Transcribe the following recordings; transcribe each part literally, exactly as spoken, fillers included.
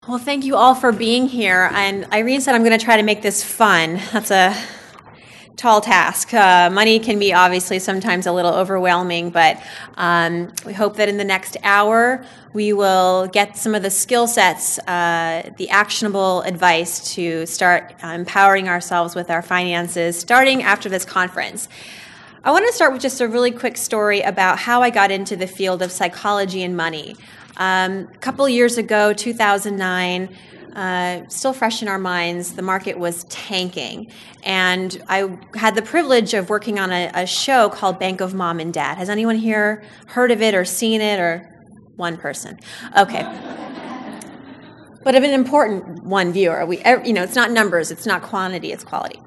Well, thank you all for being here. And Irene said I'm going to try to make this fun. That's a tall task. Uh, money can be obviously sometimes a little overwhelming, but um, we hope that in the next hour we will get some of the skill sets, uh, the actionable advice to start uh, empowering ourselves with our finances starting after this conference. I want to start with just a really quick story about how I got into the field of psychology and money. Um, a couple years ago, two thousand nine, uh, still fresh in our minds, the market was tanking. And I had the privilege of working on a, a show called Bank of Mom and Dad. Has anyone here heard of it or seen it, or one person? Okay. But of an important one viewer. We, you know, it's not numbers, it's not quantity, it's quality.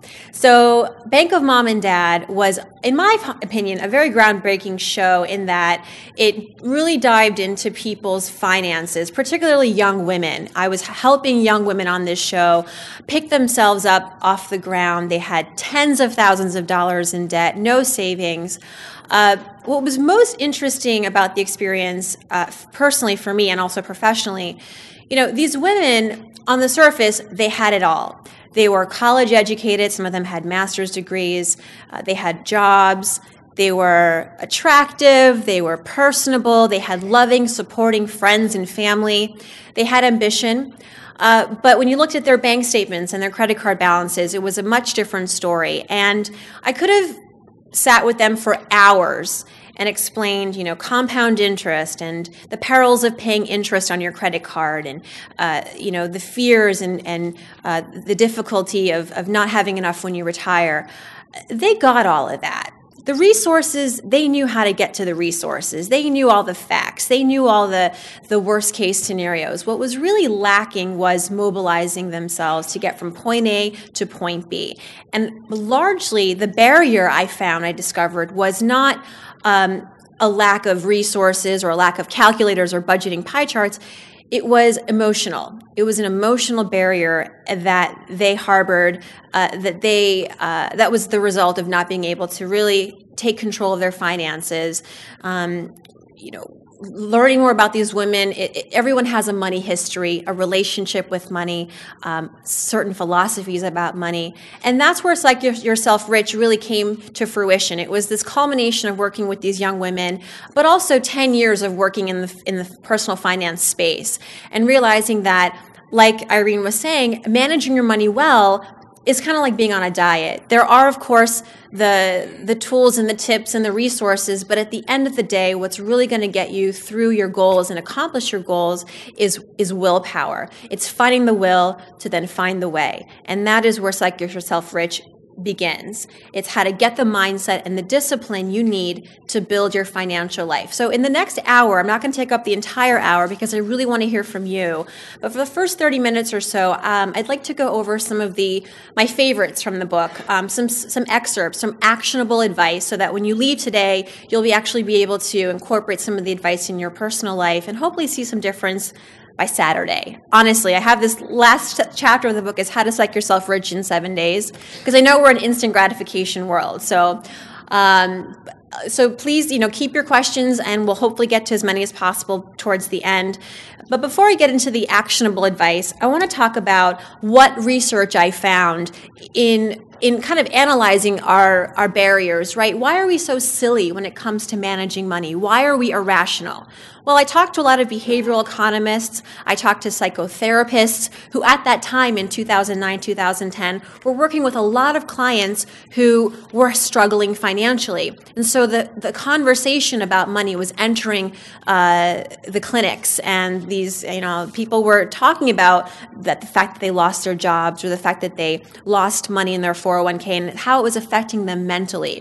So Bank of Mom and Dad was, in my opinion, a very groundbreaking show in that it really dived into people's finances, particularly young women. I was helping young women on this show pick themselves up off the ground. They had tens of thousands of dollars in debt, no savings. Uh, what was most interesting about the experience, uh, personally for me and also professionally, you know, these women, on the surface, they had it all. They were college educated. Some of them had master's degrees. Uh, they had jobs. They were attractive. They were personable. They had loving, supporting friends and family. They had ambition. Uh, but when you looked at their bank statements and their credit card balances, it was a much different story. And I could have sat with them for hours and explained, you know, compound interest and the perils of paying interest on your credit card, and uh, you know, the fears and and uh, the difficulty of of not having enough when you retire. They got all of that. The resources, they knew how to get to the resources. They knew all the facts. They knew all the the worst case scenarios. What was really lacking was mobilizing themselves to get from point A to point B. And largely, the barrier I found, I discovered, was not um, a lack of resources or a lack of calculators or budgeting pie charts. It was emotional. It was an emotional barrier that they harbored, uh, that they uh, that was the result of not being able to really take control of their finances. Um, you know, learning more about these women. It, it, everyone has a money history, a relationship with money, um, certain philosophies about money, and that's where It's Like Yourself Rich really came to fruition. It was this culmination of working with these young women, but also ten years of working in the in the personal finance space, and realizing that, like Irene was saying, managing your money well is kind of like being on a diet. There are, of course, the the tools and the tips and the resources, but at the end of the day, what's really going to get you through your goals and accomplish your goals is is willpower. It's finding the will to then find the way. And that is where Psych Yourself Rich begins. It's how to get the mindset and the discipline you need to build your financial life. So in the next hour, I'm not going to take up the entire hour because I really want to hear from you. But for the first thirty minutes or so, um, I'd like to go over some of the my favorites from the book, um, some some excerpts, some actionable advice, so that when you leave today, you'll be actually be able to incorporate some of the advice in your personal life and hopefully see some difference by Saturday. Honestly, I have this last chapter of the book is How to Psych Yourself Rich in Seven Days, because I know we're an instant gratification world. So, um, so please, you know, keep your questions, and we'll hopefully get to as many as possible towards the end. But before I get into the actionable advice, I want to talk about what research I found in in kind of analyzing our, our barriers, right? Why are we so silly when it comes to managing money? Why are we irrational? Well, I talked to a lot of behavioral economists. I talked to psychotherapists who at that time in two thousand nine, two thousand ten were working with a lot of clients who were struggling financially. And so the, the conversation about money was entering uh, the clinics, and these, you know, people were talking about that the fact that they lost their jobs or the fact that they lost money in their four oh one k and how it was affecting them mentally.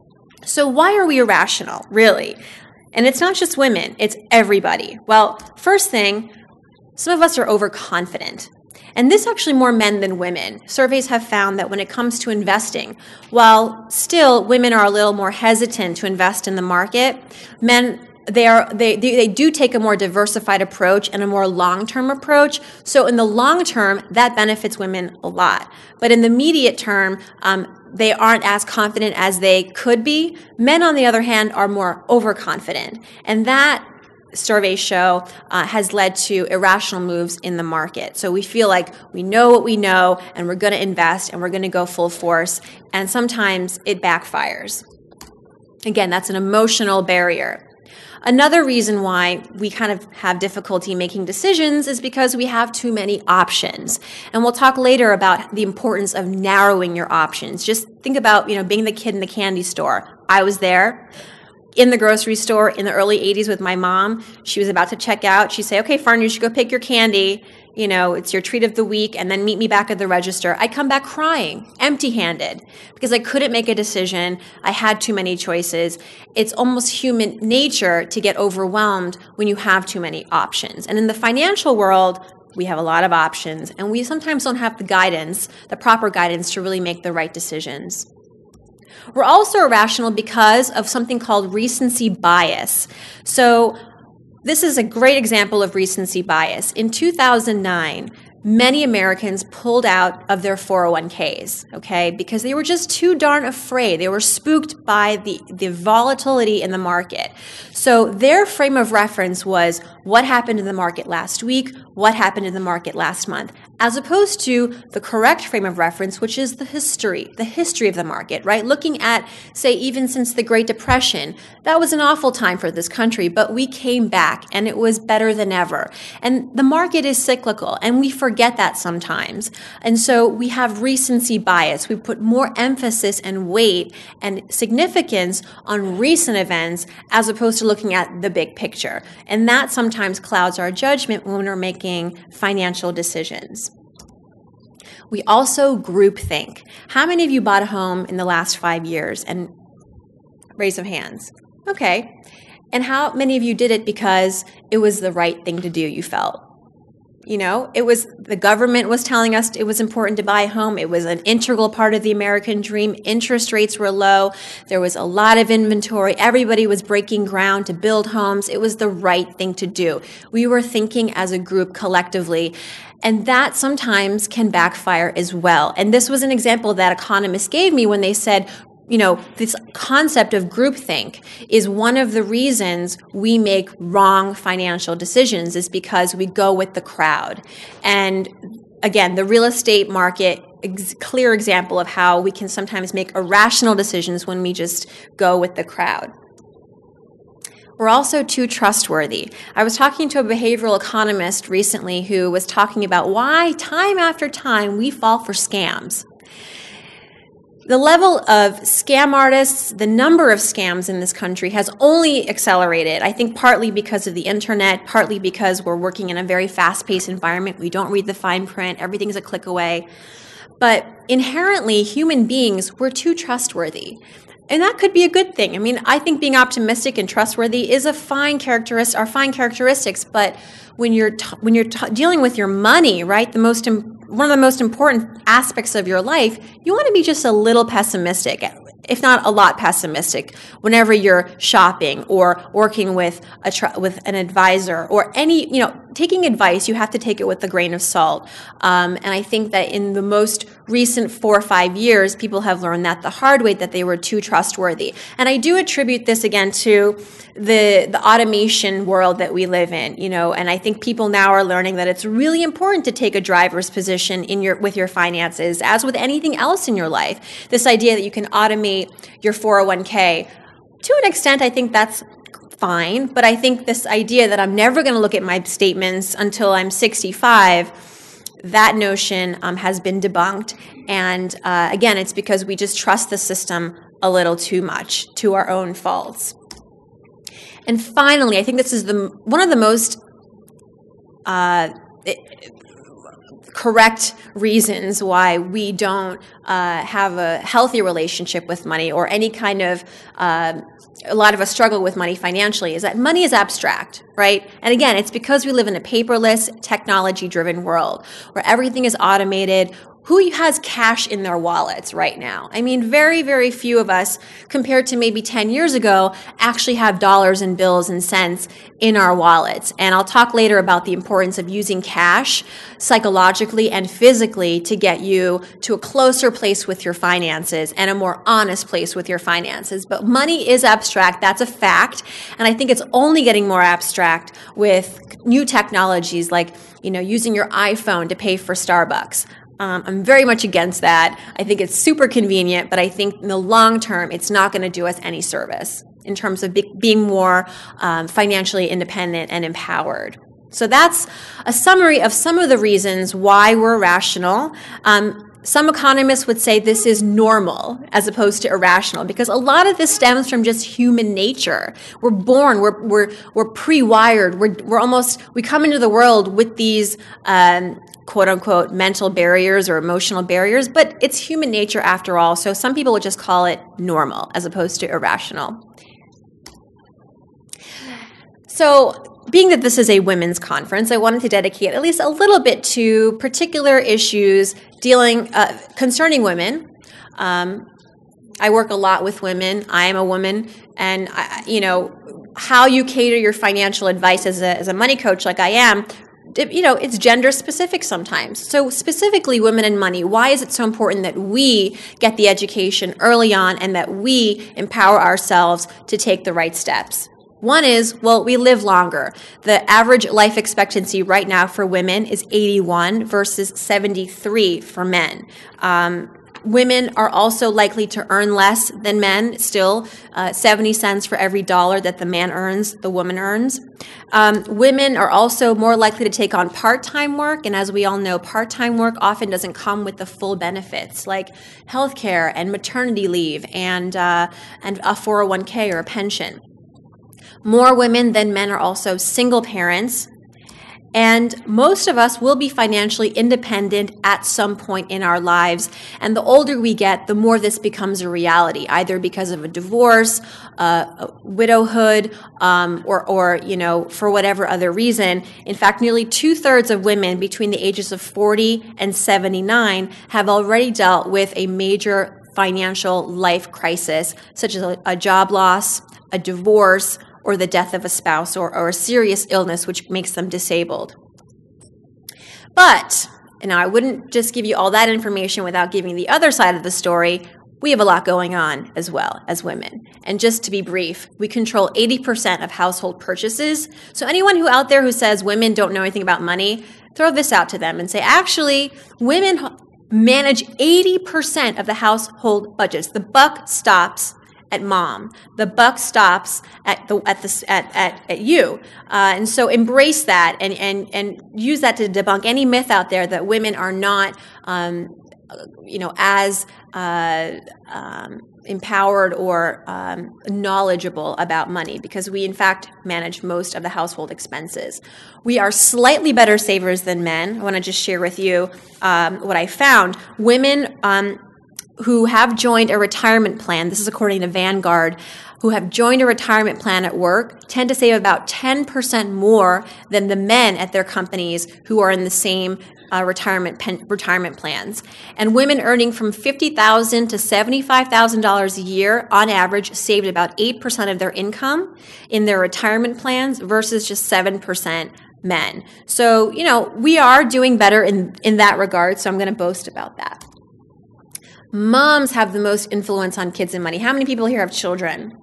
So why are we irrational, really? And it's not just women, it's everybody. Well, first thing, some of us are overconfident. And this actually more men than women. Surveys have found that when it comes to investing, while still women are a little more hesitant to invest in the market, men They are they they do take a more diversified approach and a more long-term approach. So in the long term, that benefits women a lot. But in the immediate term, um, they aren't as confident as they could be. Men, on the other hand, are more overconfident, and that surveys show uh, has led to irrational moves in the market. So we feel like we know what we know and we're going to invest and we're going to go full force, and sometimes it backfires. Again, that's an emotional barrier. Another reason why we kind of have difficulty making decisions is because we have too many options. And we'll talk later about the importance of narrowing your options. Just think about, you know, being the kid in the candy store. I was there in the grocery store in the early eighties with my mom. She was about to check out. She'd say, okay, Farn, you should go pick your candy. You know, it's your treat of the week, and then meet me back at the register. I'd come back crying, empty-handed, because I couldn't make a decision. I had too many choices. It's almost human nature to get overwhelmed when you have too many options. And in the financial world, we have a lot of options, and we sometimes don't have the guidance, the proper guidance to really make the right decisions. We're also irrational because of something called recency bias. So this is a great example of recency bias. In two thousand nine, many Americans pulled out of their four oh one k's, okay, because they were just too darn afraid. They were spooked by the, the volatility in the market. So their frame of reference was what happened in the market last week, what happened in the market last month, as opposed to the correct frame of reference, which is the history, the history of the market, right? Looking at, say, even since the Great Depression, that was an awful time for this country, but we came back and it was better than ever. And the market is cyclical, and we forget that sometimes. And so we have recency bias. We put more emphasis and weight and significance on recent events as opposed to looking at the big picture. And that sometimes clouds our judgment when we're making financial decisions. We also groupthink. How many of you bought a home in the last five years? And raise of hands. Okay. And how many of you did it because it was the right thing to do, you felt? You know, it was, the government was telling us it was important to buy a home. It was an integral part of the American dream. Interest rates were low. There was a lot of inventory. Everybody was breaking ground to build homes. It was the right thing to do. We were thinking as a group collectively, and that sometimes can backfire as well. And this was an example that economists gave me when they said, you know, this concept of groupthink is one of the reasons we make wrong financial decisions, is because we go with the crowd. And again, the real estate market, ex- clear example of how we can sometimes make irrational decisions when we just go with the crowd. We're also too trustworthy. I was talking to a behavioral economist recently who was talking about why time after time we fall for scams. The level of scam artists, the number of scams in this country has only accelerated. I think partly because of the internet, partly because we're working in a very fast-paced environment. We don't read the fine print. Everything's a click away. But inherently, human beings, we're too trustworthy. And that could be a good thing. I mean, I think being optimistic and trustworthy is a fine characteristic, are fine characteristics. But when you're t- when you're t- dealing with your money, right, the most im- one of the most important aspects of your life, you want to be just a little pessimistic, if not a lot pessimistic, whenever you're shopping or working with a tr- with an advisor or any, you know, taking advice. You have to take it with a grain of salt. Um, and I think that in the most recent four or five years, people have learned that the hard way, that they were too trustworthy. And I do attribute this again to the the automation world that we live in, you know. And I think people now are learning that it's really important to take a driver's position in your with your finances, as with anything else in your life. This idea that you can automate your four oh one k, to an extent, I think that's fine. But I think this idea that I'm never going to look at my statements until I'm sixty-five, that notion um, has been debunked. And uh, again, it's because we just trust the system a little too much, to our own faults. And finally, I think this is the one of the most uh, correct reasons why we don't uh, have a healthy relationship with money, or any kind of, uh, a lot of us struggle with money financially, is that money is abstract, right? And again, it's because we live in a paperless, technology-driven world where everything is automated. who has cash in their wallets right now? I mean, very, very few of us, compared to maybe ten years ago, actually have dollars and bills and cents in our wallets. And I'll talk later about the importance of using cash psychologically and physically to get you to a closer place with your finances and a more honest place with your finances. But money is abstract, that's a fact. And I think it's only getting more abstract with new technologies like, you know, using your iPhone to pay for Starbucks. Um, I'm very much against that. I think it's super convenient, but I think in the long term, it's not going to do us any service in terms of be- being more um, financially independent and empowered. So that's a summary of some of the reasons why we're rational. Um, some economists would say this is normal as opposed to irrational, because a lot of this stems from just human nature. We're born, we're we're we're pre-wired. We're we're almost we come into the world with these um, quote unquote mental barriers or emotional barriers, but it's human nature after all. So some people would just call it normal as opposed to irrational. So, being that this is a women's conference, I wanted to dedicate at least a little bit to particular issues dealing uh, concerning women. Um, I work a lot with women. I am a woman, and I, you know how you cater your financial advice as a as a money coach, like I am. You know, it's gender specific sometimes. So specifically women and money, why is it so important that we get the education early on and that we empower ourselves to take the right steps? One is, well, we live longer. The average life expectancy right now for women is eighty-one versus seventy-three for men. Um, women are also likely to earn less than men, still uh, seventy cents for every dollar that the man earns, the woman earns. Um, women are also more likely to take on part-time work, and as we all know, part-time work often doesn't come with the full benefits like healthcare and maternity leave and uh, and a four oh one k or a pension. More women than men are also single parents, and most of us will be financially independent at some point in our lives. And the older we get, the more this becomes a reality, either because of a divorce, uh, a widowhood, um, or, or, you know, for whatever other reason. In fact, nearly two-thirds of women between the ages of forty and seventy-nine have already dealt with a major financial life crisis, such as a, a job loss, a divorce, or the death of a spouse, or, or a serious illness which makes them disabled. But, and I wouldn't just give you all that information without giving the other side of the story. We have a lot going on as well as women. And just to be brief, we control eighty percent of household purchases. So anyone who out there who says women don't know anything about money, throw this out to them and say, actually, women manage eighty percent of the household budgets. The buck stops at mom. The buck stops at the at the at at, at you, uh, and so embrace that and and and use that to debunk any myth out there that women are not, um, you know, as uh, um, empowered or um, knowledgeable about money, because we in fact manage most of the household expenses. We are slightly better savers than men. I want to just share with you um, what I found. Women Um, who have joined a retirement plan, this is according to Vanguard, who have joined a retirement plan at work tend to save about ten percent more than the men at their companies who are in the same uh, retirement pen, retirement plans. And women earning from fifty thousand dollars to seventy-five thousand dollars a year on average saved about eight percent of their income in their retirement plans versus just seven percent men. So, you know, we are doing better in, in that regard, so I'm going to boast about that. Moms have the most influence on kids and money. How many people here have children?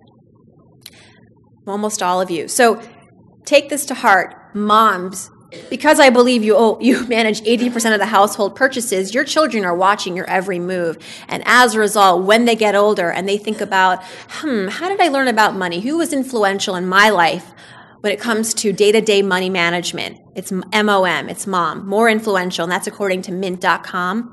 Almost all of you. So take this to heart. Moms, because I believe you oh, you manage eighty percent of the household purchases, your children are watching your every move. And as a result, when they get older and they think about, hmm, how did I learn about money? Who was influential in my life when it comes to day-to-day money management? It's M O M, it's mom, more influential, and that's according to mint dot com.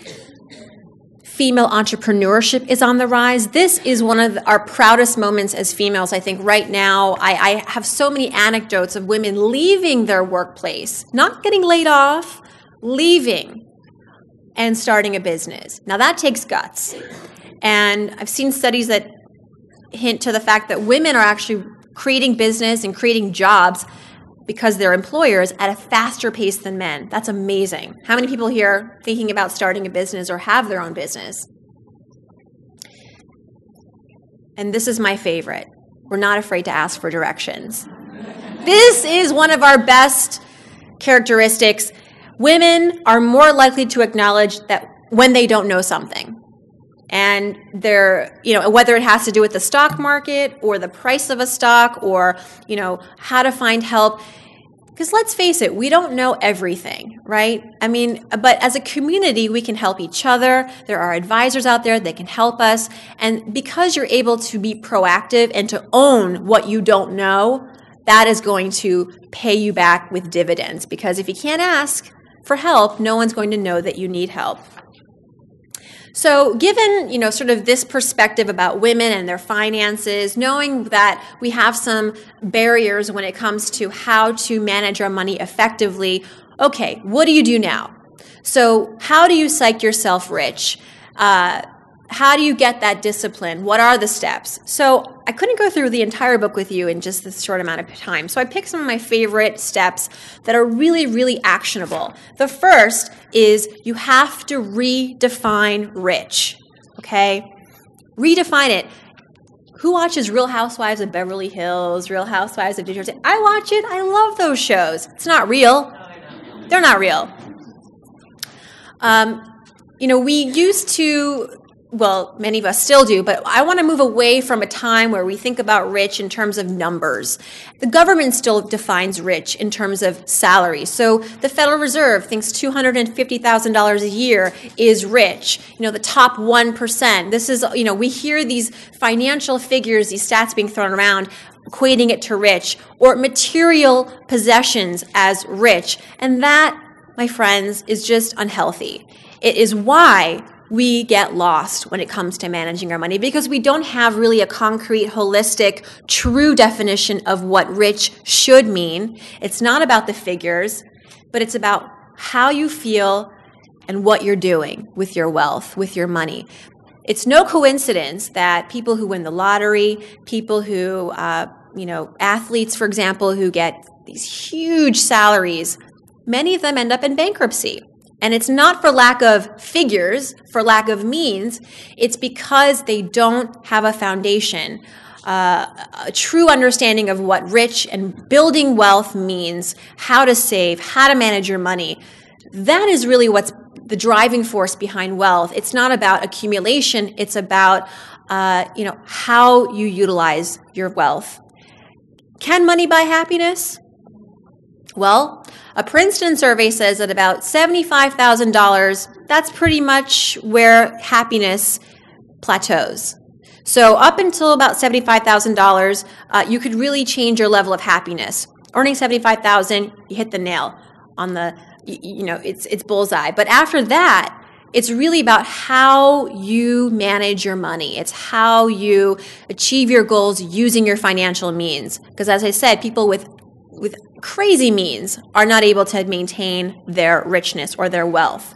Female entrepreneurship is on the rise. This is one of our proudest moments as females. I think right now I, I have so many anecdotes of women leaving their workplace, not getting laid off, leaving and starting a business. Now that takes guts. And I've seen studies that hint to the fact that women are actually creating business and creating jobs because they're employers at a faster pace than men. That's amazing. How many people here are thinking about starting a business or have their own business? And this is my favorite. We're not afraid to ask for directions. This is one of our best characteristics. Women are more likely to acknowledge that when they don't know something. And they're, you know, whether it has to do with the stock market or the price of a stock or, you know, how to find help. Because let's face it, we don't know everything, right? I mean, but as a community, we can help each other. There are advisors out there that can help us. And because you're able to be proactive and to own what you don't know, that is going to pay you back with dividends. Because if you can't ask for help, no one's going to know that you need help. So given, you know, sort of this perspective about women and their finances, knowing that we have some barriers when it comes to how to manage our money effectively, okay, what do you do now? So how do you psych yourself rich? Uh, how do you get that discipline? What are the steps? So I couldn't go through the entire book with you in just this short amount of time. So I picked some of my favorite steps that are really, really actionable. The first is you have to redefine rich, okay? Redefine it. Who watches Real Housewives of Beverly Hills, Real Housewives of New Jersey? I watch it. I love those shows. It's not real. They're not real. Um, you know, we used to... Well, many of us still do, but I want to move away from a time where we think about rich in terms of numbers. The government still defines rich in terms of salary. So the Federal Reserve thinks two hundred fifty thousand dollars a year is rich. You know, the top one percent. This is, you know, we hear these financial figures, these stats being thrown around, equating it to rich, or material possessions as rich. And that, my friends, is just unhealthy. It is why we get lost when it comes to managing our money, because we don't have really a concrete, holistic, true definition of what rich should mean. It's not about the figures, but it's about how you feel and what you're doing with your wealth, with your money. It's no coincidence that people who win the lottery, people who, uh, you know, athletes, for example, who get these huge salaries, many of them end up in bankruptcy. And it's not for lack of figures, for lack of means. It's because they don't have a foundation, uh, a true understanding of what rich and building wealth means, how to save, how to manage your money. That is really what's the driving force behind wealth. It's not about accumulation. It's about, uh, you know, how you utilize your wealth. Can money buy happiness? Well, a Princeton survey says that about seventy-five thousand dollars, that's pretty much where happiness plateaus. So up until about seventy-five thousand dollars, uh, you could really change your level of happiness. Earning seventy-five thousand dollars, you hit the nail on the, you, you know, it's it's bullseye. But after that, it's really about how you manage your money. It's how you achieve your goals using your financial means. Because as I said, people with with crazy means are not able to maintain their richness or their wealth.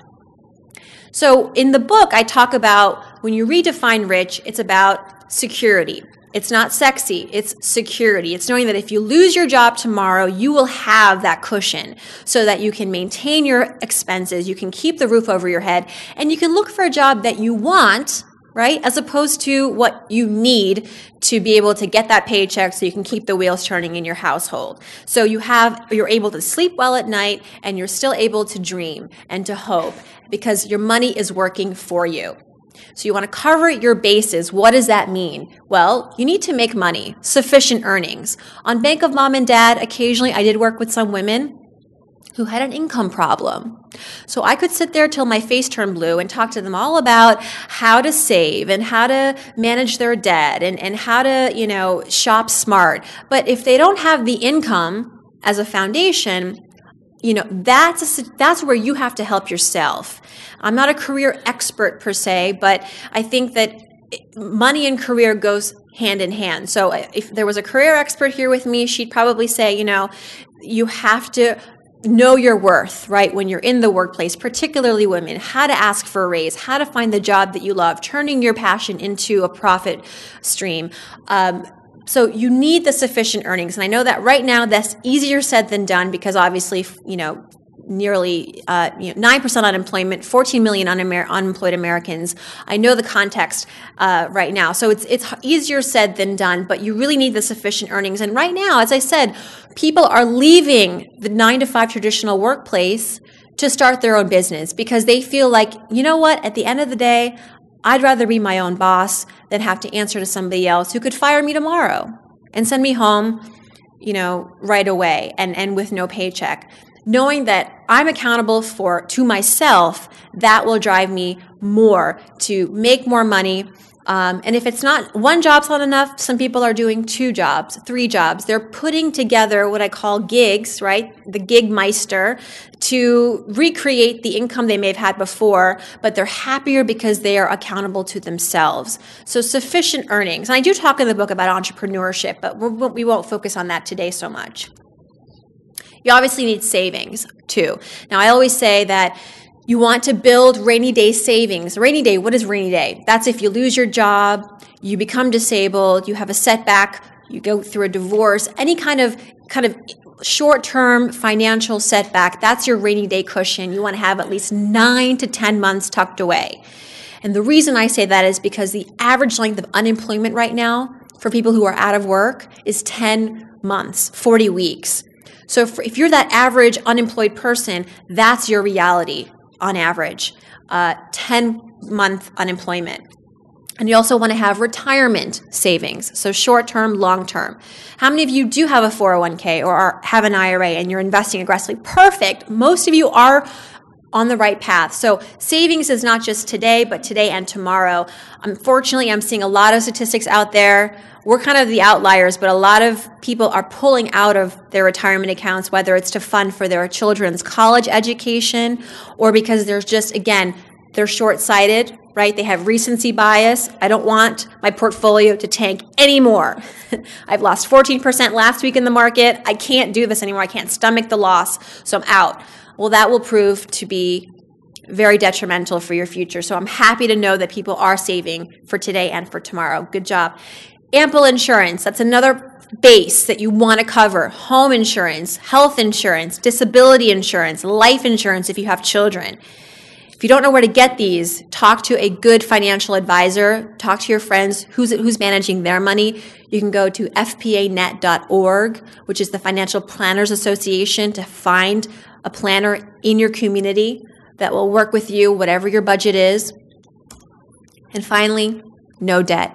So in the book, I talk about when you redefine rich, it's about security. It's not sexy, it's security. It's knowing that if you lose your job tomorrow, you will have that cushion so that you can maintain your expenses, you can keep the roof over your head, and you can look for a job that you want, right? As opposed to what you need to be able to get that paycheck so you can keep the wheels turning in your household. So you have, you're able to sleep well at night and you're still able to dream and to hope because your money is working for you. So you want to cover your bases. What does that mean? Well, you need to make money, sufficient earnings. On Bank of Mom and Dad, occasionally I did work with some women who had an income problem. So I could sit there till my face turned blue and talk to them all about how to save and how to manage their debt and, and how to, you know, shop smart. But if they don't have the income as a foundation, you know, that's a, that's where you have to help yourself. I'm not a career expert per se, but I think that money and career goes hand in hand. So if there was a career expert here with me, she'd probably say, you know, you have to know your worth, right? When you're in the workplace, particularly women, how to ask for a raise, how to find the job that you love, turning your passion into a profit stream. Um, so you need the sufficient earnings. And I know that right now that's easier said than done because obviously, you know, nearly uh, you know, nine percent unemployment, fourteen million unamer- unemployed Americans. I know the context uh, right now. So it's it's easier said than done, but you really need the sufficient earnings. And right now, as I said, people are leaving the nine to five traditional workplace to start their own business because they feel like, you know what, at the end of the day, I'd rather be my own boss than have to answer to somebody else who could fire me tomorrow and send me home, you know, right away and, and with no paycheck. Knowing that I'm accountable for to myself, that will drive me more to make more money. Um, and if it's not, one job's not enough, some people are doing two jobs, three jobs. They're putting together what I call gigs, right? The gig meister, to recreate the income they may have had before, but they're happier because they are accountable to themselves. So sufficient earnings. And I do talk in the book about entrepreneurship, but we're, we won't focus on that today so much. You obviously need savings too. Now, I always say that you want to build rainy day savings. Rainy day, what is rainy day? That's if you lose your job, you become disabled, you have a setback, you go through a divorce, any kind of kind of short-term financial setback, that's your rainy day cushion. You want to have at least nine to ten months tucked away. And the reason I say that is because the average length of unemployment right now for people who are out of work is ten months, forty weeks. So if, if you're that average unemployed person, that's your reality on average, uh, ten-month unemployment. And you also want to have retirement savings, so short-term, long-term. How many of you do have a four oh one k or are, have an I R A and you're investing aggressively? Perfect. Most of you are on the right path. So savings is not just today, but today and tomorrow. Unfortunately, I'm seeing a lot of statistics out there. We're kind of the outliers, but a lot of people are pulling out of their retirement accounts, whether it's to fund for their children's college education or because there's just, again, they're short-sighted, right? They have recency bias. I don't want my portfolio to tank anymore. I've lost fourteen percent last week in the market. I can't do this anymore. I can't stomach the loss, so I'm out. Well, that will prove to be very detrimental for your future. So I'm happy to know that people are saving for today and for tomorrow. Good job. Ample insurance. That's another base that you want to cover. Home insurance, health insurance, disability insurance, life insurance if you have children. If you don't know where to get these, talk to a good financial advisor. Talk to your friends who's who's managing their money. You can go to f p a net dot org, which is the Financial Planners Association, to find a planner in your community that will work with you, whatever your budget is. And finally, no debt.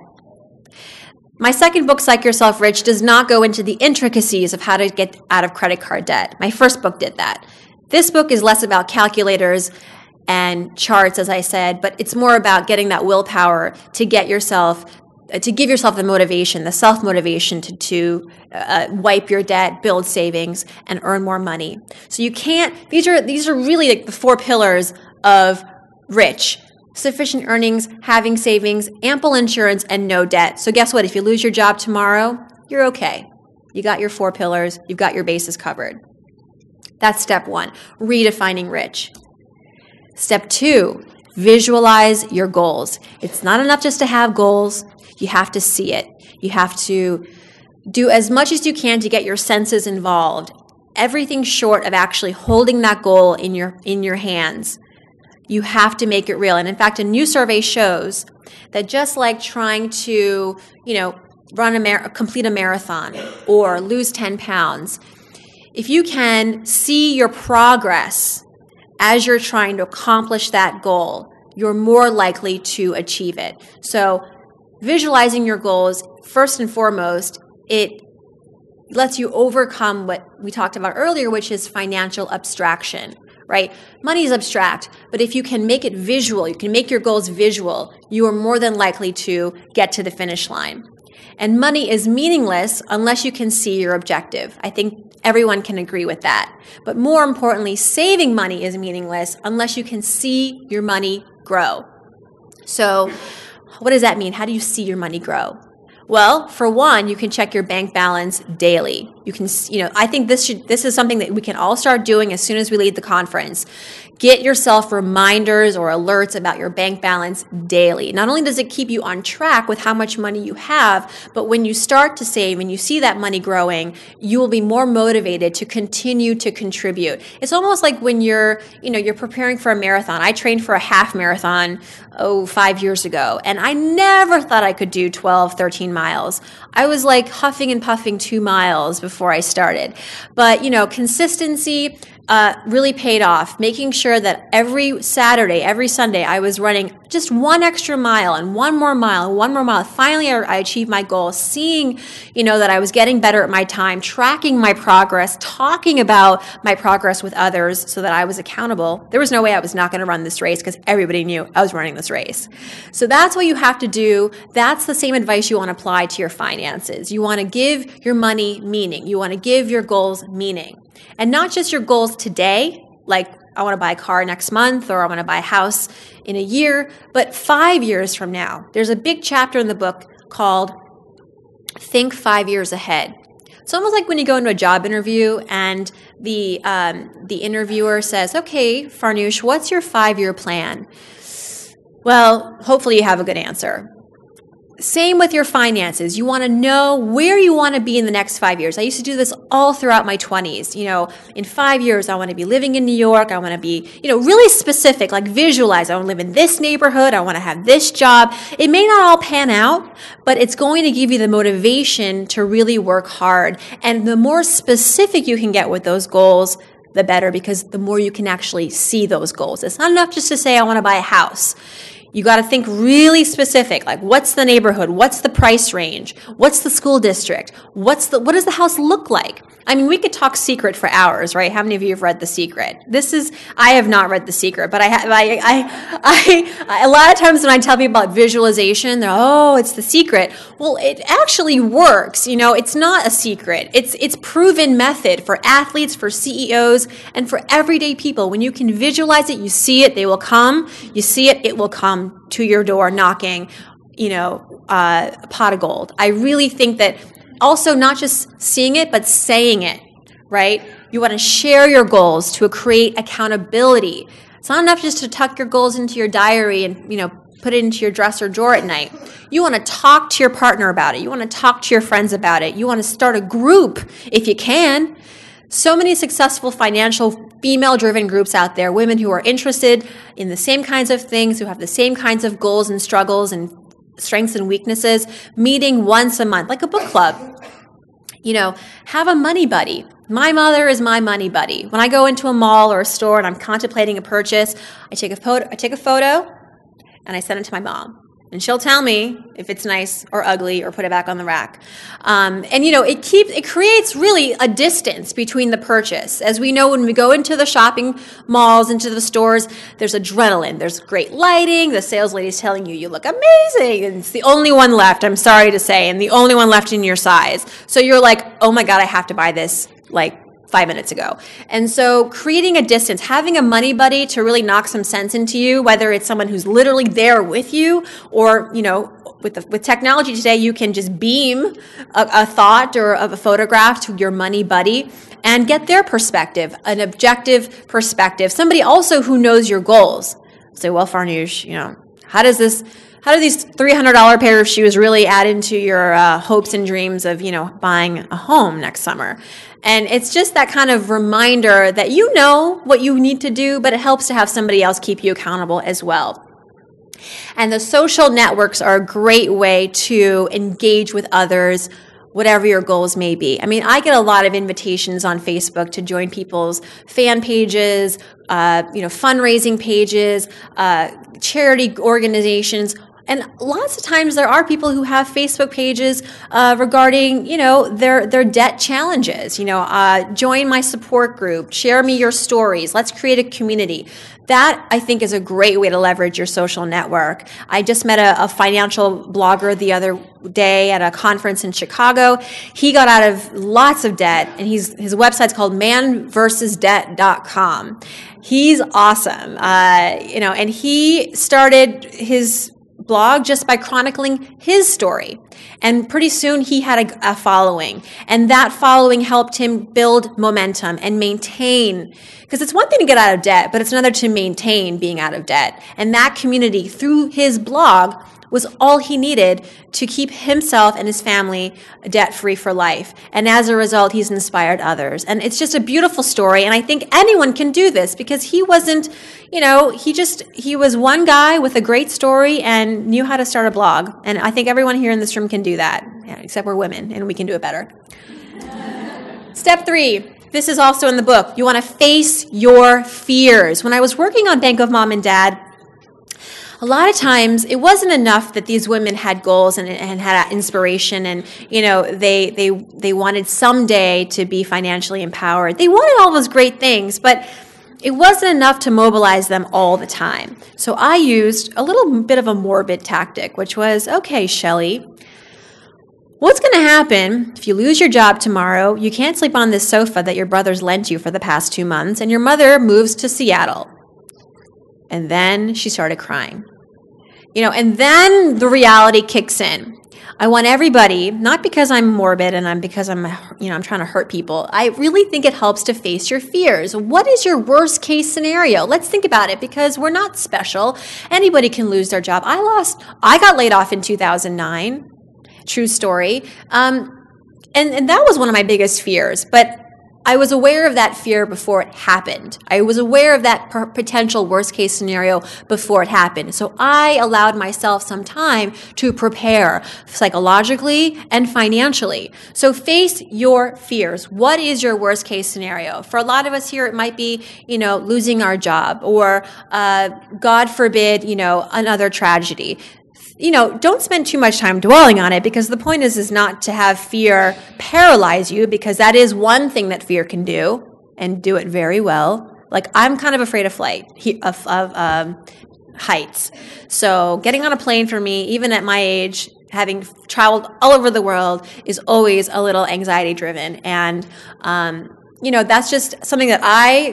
My second book, Psych Yourself Rich, does not go into the intricacies of how to get out of credit card debt. My first book did that. This book is less about calculators and charts, as I said, but it's more about getting that willpower to get yourself, to give yourself the motivation, the self-motivation to, to uh, wipe your debt, build savings, and earn more money. So you can't, these are, these are really like the four pillars of rich. Sufficient earnings, having savings, ample insurance, and no debt. So guess what? If you lose your job tomorrow, you're okay. You got your four pillars. You've got your bases covered. That's step one, redefining rich. Step two, visualize your goals. It's not enough just to have goals. You have to see it. You have to do as much as you can to get your senses involved. Everything short of actually holding that goal in your in your hands. You have to make it real. And in fact, a new survey shows that just like trying to, you know, run a mar- complete a marathon or lose ten pounds, if you can see your progress as you're trying to accomplish that goal, you're more likely to achieve it. So visualizing your goals, first and foremost, it lets you overcome what we talked about earlier, which is financial abstraction. Right? Money is abstract, but if you can make it visual, you can make your goals visual, you are more than likely to get to the finish line. And money is meaningless unless you can see your objective. I think everyone can agree with that. But more importantly, saving money is meaningless unless you can see your money grow. So what does that mean? How do you see your money grow? Well, for one, you can check your bank balance daily. You can, you know, I think this should, this is something that we can all start doing as soon as we leave the conference. Get yourself reminders or alerts about your bank balance daily. Not only does it keep you on track with how much money you have, but when you start to save and you see that money growing, you will be more motivated to continue to contribute. It's almost like when you're, you know, you're preparing for a marathon. I trained for a half marathon, oh, five years ago, and I never thought I could do twelve, thirteen miles. I was like huffing and puffing two miles before I started. But, you know, consistency uh, really paid off, making sure that every Saturday, every Sunday, I was running just one extra mile and one more mile and one more mile. Finally, I achieved my goal, seeing, you know, that I was getting better at my time, tracking my progress, talking about my progress with others so that I was accountable. There was no way I was not going to run this race because everybody knew I was running this race. So that's what you have to do. That's the same advice you want to apply to your finances. You want to give your money meaning. You want to give your goals meaning. And not just your goals today, like I want to buy a car next month or I want to buy a house in a year, but five years from now. There's a big chapter in the book called Think Five Years Ahead. It's almost like when you go into a job interview and the um, the interviewer says, okay, Farnoosh, what's your five-year plan? Well, hopefully you have a good answer. Same with your finances. You want to know where you want to be in the next five years. I used to do this all throughout my twenties. You know, in five years, I want to be living in New York. I want to be, you know, really specific, like visualize. I want to live in this neighborhood. I want to have this job. It may not all pan out, but it's going to give you the motivation to really work hard. And the more specific you can get with those goals, the better, because the more you can actually see those goals. It's not enough just to say, I want to buy a house. You got to think really specific, like what's the neighborhood? What's the price range? What's the school district? What's the, what does the house look like? I mean, we could talk Secret for hours, right? How many of you have read The Secret? This is, I have not read The Secret, but I have, I, I, I, I, a lot of times when I tell people about visualization, they're, oh, it's The Secret. Well, it actually works. You know, it's not a secret. It's, it's proven method for athletes, for C E Os, and for everyday people. When you can visualize it, you see it, they will come. You see it, it will come to your door knocking, you know, uh, a pot of gold. I really think that also not just seeing it, but saying it, right? You want to share your goals to create accountability. It's not enough just to tuck your goals into your diary and, you know, put it into your dresser drawer at night. You want to talk to your partner about it. You want to talk to your friends about it. You want to start a group if you can. So many successful financial female-driven groups out there, women who are interested in the same kinds of things, who have the same kinds of goals and struggles and strengths and weaknesses, meeting once a month, like a book club. You know, have a money buddy. My mother is my money buddy. When I go into a mall or a store and I'm contemplating a purchase, I take a photo, I take a photo and I send it to my mom. And she'll tell me if it's nice or ugly or put it back on the rack. Um, and, you know, it keeps, it creates really a distance between the purchase. As we know, when we go into the shopping malls, into the stores, there's adrenaline. There's great lighting. The sales lady's telling you, you look amazing. And it's the only one left, I'm sorry to say, and the only one left in your size. So you're like, oh my God, I have to buy this, like, five minutes ago. And so creating a distance, having a money buddy to really knock some sense into you, whether it's someone who's literally there with you or, you know, with the, with technology today, you can just beam a, a thought or of a photograph to your money buddy and get their perspective, an objective perspective. Somebody also who knows your goals. Say, well, Farnoosh, you know, how does this, how do these three hundred dollars pair of shoes really add into your uh, hopes and dreams of, you know, buying a home next summer? And it's just that kind of reminder that you know what you need to do, but it helps to have somebody else keep you accountable as well. And the social networks are a great way to engage with others, whatever your goals may be. I mean, I get a lot of invitations on Facebook to join people's fan pages, uh, you know, fundraising pages, uh, charity organizations. And lots of times there are people who have Facebook pages uh, regarding, you know, their their debt challenges. You know, uh, join my support group, share me your stories. Let's create a community. That, I think, is a great way to leverage your social network. I just met a, a financial blogger the other day at a conference in Chicago. He got out of lots of debt, and he's his website's called man versus debt dot com. He's awesome, uh, you know, and he started his blog just by chronicling his story. And pretty soon he had a, a following. And that following helped him build momentum and maintain. Because it's one thing to get out of debt, but it's another to maintain being out of debt. And that community, through his blog, was all he needed to keep himself and his family debt-free for life. And as a result, he's inspired others. And it's just a beautiful story. And I think anyone can do this because he wasn't, you know, he just, he was one guy with a great story and knew how to start a blog. And I think everyone here in this room can do that, yeah, except we're women and we can do it better. Step three. This is also in the book. You want to face your fears. When I was working on Bank of Mom and Dad, a lot of times it wasn't enough that these women had goals and, and had inspiration and, you know, they, they, they wanted someday to be financially empowered. They wanted all those great things, but it wasn't enough to mobilize them all the time. So I used a little bit of a morbid tactic, which was, okay, Shelley, what's going to happen if you lose your job tomorrow, you can't sleep on this sofa that your brothers lent you for the past two months, and your mother moves to Seattle? And then she started crying. You know, and then the reality kicks in. I want everybody, not because I'm morbid and I'm because I'm, you know, I'm trying to hurt people. I really think it helps to face your fears. What is your worst case scenario? Let's think about it because we're not special. Anybody can lose their job. I lost, I got laid off in two thousand nine. True story. Um, and, and that was one of my biggest fears. But I was aware of that fear before it happened. I was aware of that per- potential worst case scenario before it happened. So I allowed myself some time to prepare psychologically and financially. So face your fears. What is your worst case scenario? For a lot of us here, it might be, you know, losing our job or, uh, God forbid, you know, another tragedy. You know, don't spend too much time dwelling on it because the point is, is not to have fear paralyze you because that is one thing that fear can do and do it very well. Like I'm kind of afraid of flight, of, of um, heights. So getting on a plane for me, even at my age, having traveled all over the world is always a little anxiety driven. And, um, you know, that's just something that I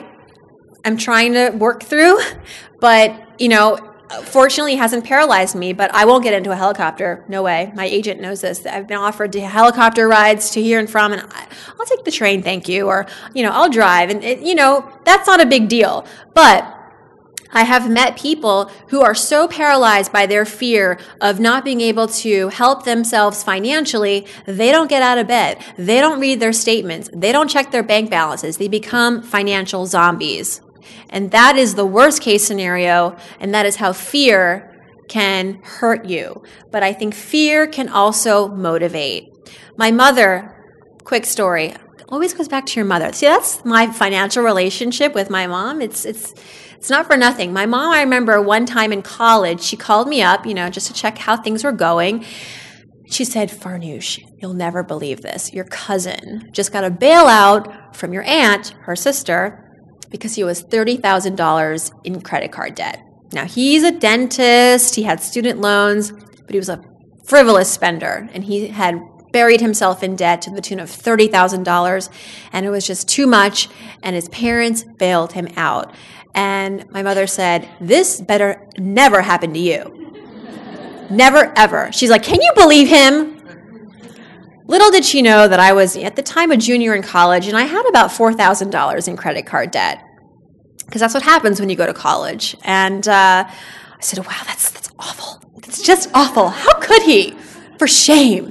am trying to work through. But, you know, fortunately, it hasn't paralyzed me, but I won't get into a helicopter. No way. My agent knows this. I've been offered helicopter rides to here and from, and I, I'll take the train, thank you, or, you know, I'll drive. And, it, you know, that's not a big deal. But I have met people who are so paralyzed by their fear of not being able to help themselves financially, they don't get out of bed. They don't read their statements. They don't check their bank balances. They become financial zombies. And that is the worst case scenario, and that is how fear can hurt you. But I think fear can also motivate. My mother, quick story, always goes back to your mother. See, that's my financial relationship with my mom. It's it's it's not for nothing. My mom, I remember one time in college, she called me up, you know, just to check how things were going. She said, Farnoosh, you'll never believe this. Your cousin just got a bailout from your aunt, her sister, because he was thirty thousand dollars in credit card debt. Now, he's a dentist, he had student loans, but he was a frivolous spender, and he had buried himself in debt to the tune of thirty thousand dollars, and it was just too much, and his parents bailed him out. And my mother said, this better never happen to you. Never, ever. She's like, can you believe him? Little did she know that I was, at the time, a junior in college, and I had about four thousand dollars in credit card debt, because that's what happens when you go to college. And uh, I said, wow, that's that's awful. That's just awful. How could he? For shame.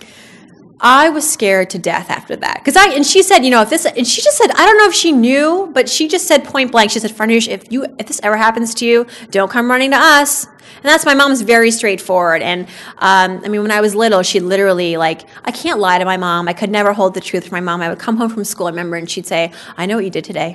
I was scared to death after that. Because I, and she said, you know, if this, and she just said, I don't know if she knew, but she just said point blank, she said, Farnoosh, if you, if this ever happens to you, don't come running to us. And that's, my mom's very straightforward. And, um, I mean, when I was little, she literally, like, I can't lie to my mom. I could never hold the truth for my mom. I would come home from school, I remember, and she'd say, I know what you did today.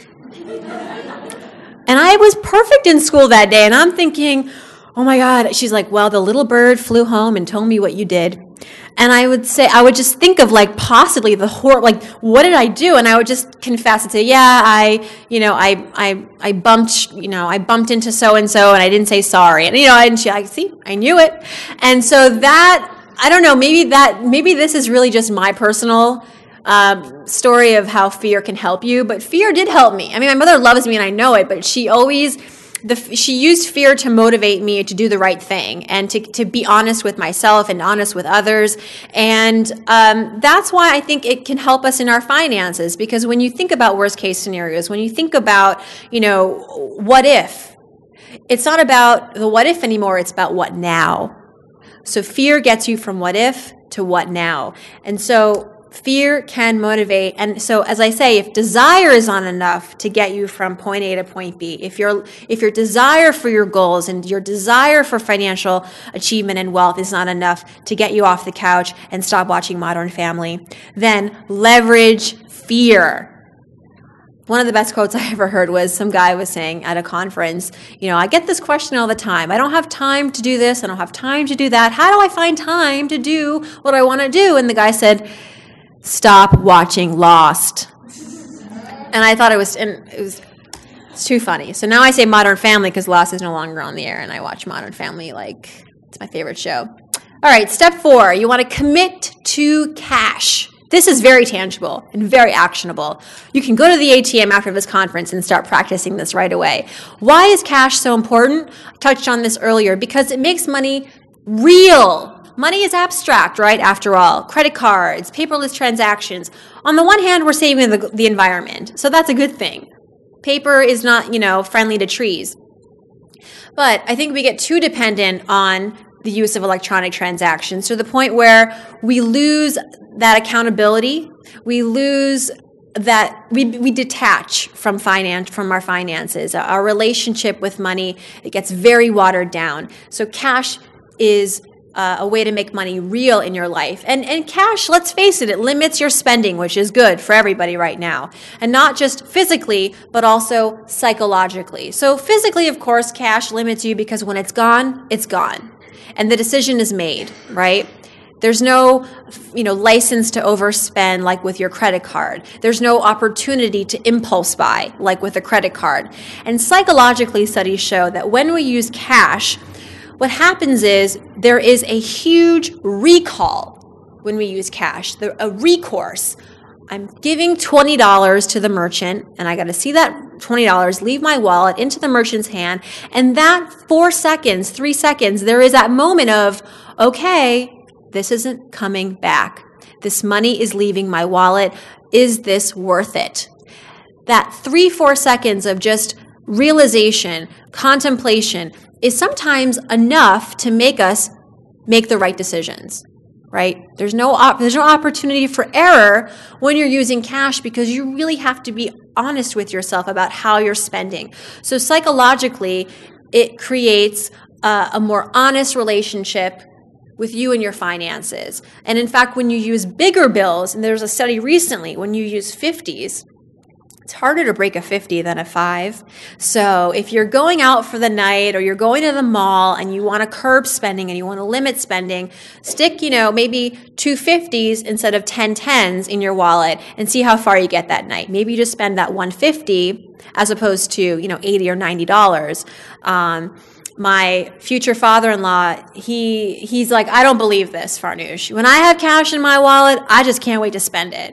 And I was perfect in school that day. And I'm thinking, oh my God. She's like, well, the little bird flew home and told me what you did. And I would say, I would just think of like possibly the horror, like, what did I do? And I would just confess and say, yeah, I, you know, I, I, I bumped, you know, I bumped into so-and-so and I didn't say sorry. And, you know, and she, I see, I knew it. And so that, I don't know, maybe that, maybe this is really just my personal um, story of how fear can help you, but fear did help me. I mean, my mother loves me and I know it, but she always the, she used fear to motivate me to do the right thing and to, to be honest with myself and honest with others. And um, that's why I think it can help us in our finances, because when you think about worst case scenarios, when you think about, you know, what if, it's not about the what if anymore, it's about what now. So fear gets you from what if to what now. And so fear can motivate. And so, as I say, if desire is not enough to get you from point A to point B, if your if your desire for your goals and your desire for financial achievement and wealth is not enough to get you off the couch and stop watching Modern Family, then leverage fear. One of the best quotes I ever heard was some guy was saying at a conference, you know, I get this question all the time. I don't have time to do this. I don't have time to do that. How do I find time to do what I want to do? And the guy said, stop watching Lost. And I thought it was, and it was it's too funny. So now I say Modern Family because Lost is no longer on the air, and I watch Modern Family like it's my favorite show. All right, step four, you want to commit to cash. This is very tangible and very actionable. You can go to the A T M after this conference and start practicing this right away. Why is cash so important? I touched on this earlier, because it makes money real. Money is abstract, right? After all, credit cards, paperless transactions. On the one hand, we're saving the, the environment, so that's a good thing. Paper is not, you know, friendly to trees. But I think we get too dependent on the use of electronic transactions to the point where we lose that accountability. We lose that we we detach from finance from our finances. Our relationship with money, it gets very watered down. So cash is Uh, a way to make money real in your life. And and cash, let's face it, it limits your spending, which is good for everybody right now. And not just physically, but also psychologically. So physically, of course, cash limits you because when it's gone, it's gone. And the decision is made, right? There's no, you know, license to overspend like with your credit card. There's no opportunity to impulse buy like with a credit card. And psychologically, studies show that when we use cash, what happens is there is a huge recall when we use cash, the, a recourse. I'm giving twenty dollars to the merchant, and I got to see that twenty dollars leave my wallet into the merchant's hand. And that four seconds, three seconds, there is that moment of, okay, this isn't coming back. This money is leaving my wallet. Is this worth it? That three, four seconds of just realization, contemplation, is sometimes enough to make us make the right decisions, right? There's no op- there's no opportunity for error when you're using cash, because you really have to be honest with yourself about how you're spending. So psychologically, it creates a, a more honest relationship with you and your finances. And in fact, when you use bigger bills, and there's a study recently, when you use fifties, it's harder to break a fifty than a five. So if you're going out for the night or you're going to the mall and you want to curb spending and you want to limit spending, stick, you know, maybe two fifties instead of ten tens in your wallet and see how far you get that night. Maybe you just spend that one fifty as opposed to, you know, eighty or ninety dollars. Um, my future father-in-law, he he's like, I don't believe this, Farnoosh. When I have cash in my wallet, I just can't wait to spend it.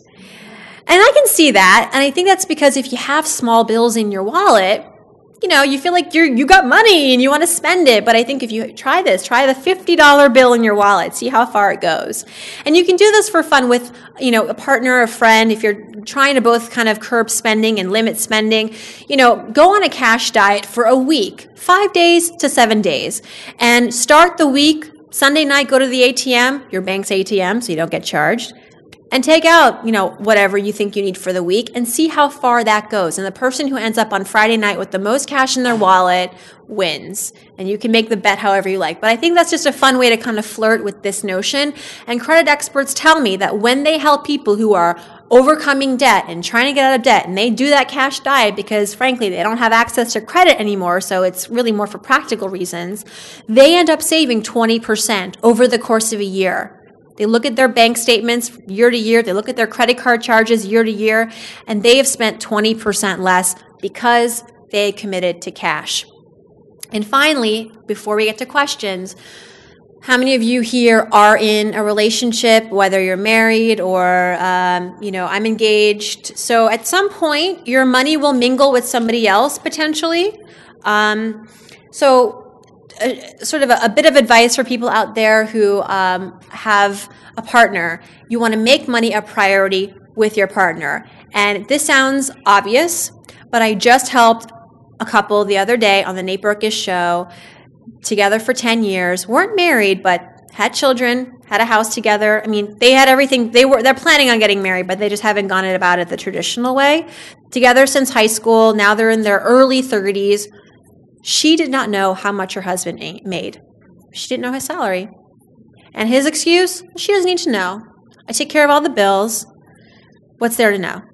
And I can see that, and I think that's because if you have small bills in your wallet, you know, you feel like you're you got money and you want to spend it. But I think if you try this, try the fifty dollar bill in your wallet, see how far it goes. And you can do this for fun with, you know, a partner, a friend. If you're trying to both kind of curb spending and limit spending, you know, go on a cash diet for a week, five days to seven days, and start the week. Sunday night, go to the A T M, your bank's A T M, so you don't get charged. And take out, you know, whatever you think you need for the week and see how far that goes. And the person who ends up on Friday night with the most cash in their wallet wins. And you can make the bet however you like. But I think that's just a fun way to kind of flirt with this notion. And credit experts tell me that when they help people who are overcoming debt and trying to get out of debt, and they do that cash diet because, frankly, they don't have access to credit anymore, so it's really more for practical reasons, they end up saving twenty percent over the course of a year. They look at their bank statements year to year. They look at their credit card charges year to year, and they have spent twenty percent less because they committed to cash. And finally, before we get to questions, how many of you here are in a relationship, whether you're married or, um, you know, I'm engaged? So at some point, your money will mingle with somebody else potentially. Um, so uh, sort of a, a bit of advice for people out there who um, have a partner. You want to make money a priority with your partner. And this sounds obvious, but I just helped a couple the other day on the Nate Berkus show, together for ten years, weren't married, but had children, had a house together. I mean, they had everything. They were, they're planning on getting married, but they just haven't gone about it the traditional way. Together since high school. Now they're in their early thirties. She did not know how much her husband made. She didn't know his salary. And his excuse, she doesn't need to know. I take care of all the bills. What's there to know?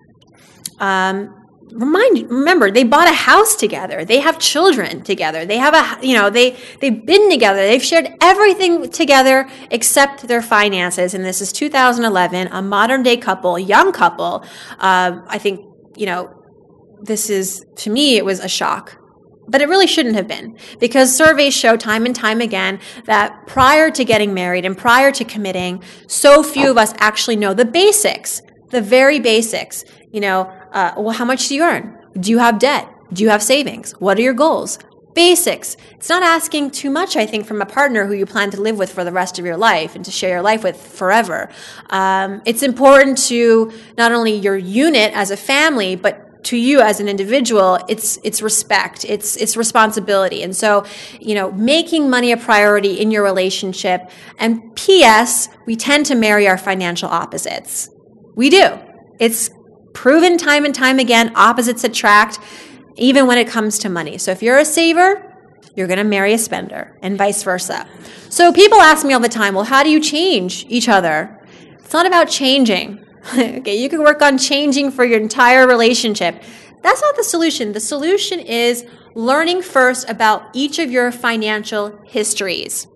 Um, remind, remember, they bought a house together. They have children together. They have a, you know, they, they've been together. They've shared everything together except their finances. And this is two thousand eleven, a modern day couple, a young couple. Uh, I think, you know, this is, to me, it was a shock. But it really shouldn't have been, because surveys show time and time again that prior to getting married and prior to committing, so few of us actually know the basics, the very basics. You know, uh, well, how much do you earn? Do you have debt? Do you have savings? What are your goals? Basics. It's not asking too much, I think, from a partner who you plan to live with for the rest of your life and to share your life with forever. Um, it's important to not only your unit as a family, but to you as an individual, it's it's respect, it's it's responsibility. And so, you know, making money a priority in your relationship. And P S, we tend to marry our financial opposites. We do. It's proven time and time again, opposites attract, even when it comes to money. So if you're a saver, you're going to marry a spender, and vice versa. So people ask me all the time, well, how do you change each other? It's not about changing. Okay, you can work on changing for your entire relationship. That's not the solution. The solution is learning first about each of your financial histories.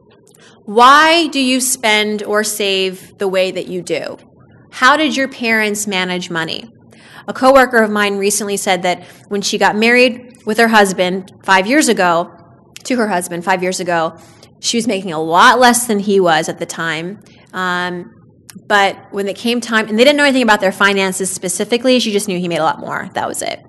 Why do you spend or save the way that you do? How did your parents manage money? A coworker of mine recently said that when she got married with her husband five years ago, to her husband five years ago, she was making a lot less than he was at the time. Um, But when it came time, and they didn't know anything about their finances specifically, she just knew he made a lot more. That was it.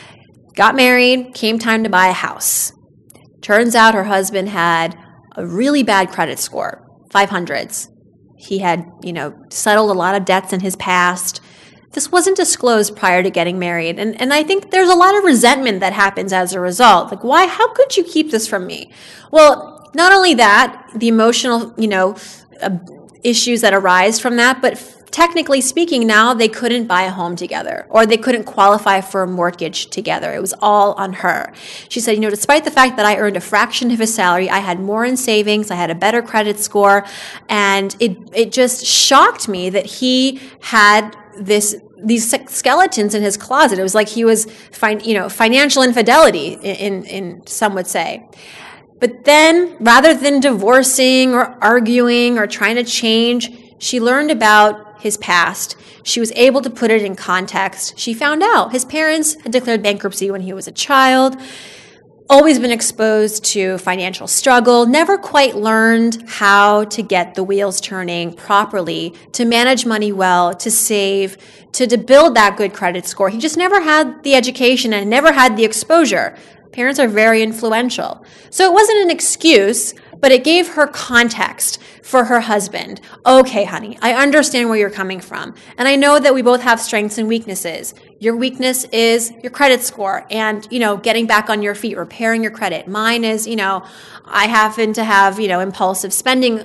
Got married, came time to buy a house. Turns out her husband had a really bad credit score, five hundreds. He had, you know, settled a lot of debts in his past. This wasn't disclosed prior to getting married. And, and I think there's a lot of resentment that happens as a result. Like, why, how could you keep this from me? Well, not only that, the emotional, you know, uh, issues that arise from that, but technically speaking, now they couldn't buy a home together, or they couldn't qualify for a mortgage together. It was all on her. She said, you know, despite the fact that I earned a fraction of his salary, I had more in savings, I had a better credit score, and it it just shocked me that he had this these skeletons in his closet. It was like he was, fin- you know, financial infidelity, in, in, in some would say. But then, rather than divorcing or arguing or trying to change, she learned about his past. She was able to put it in context. She found out his parents had declared bankruptcy when he was a child, always been exposed to financial struggle, never quite learned how to get the wheels turning properly, to manage money well, to save, to, to build that good credit score. He just never had the education and never had the exposure. Parents are very influential. So it wasn't an excuse, but it gave her context for her husband. Okay, honey, I understand where you're coming from. And I know that we both have strengths and weaknesses. Your weakness is your credit score and, you know, getting back on your feet, repairing your credit. Mine is, you know, I happen to have, you know, impulsive spending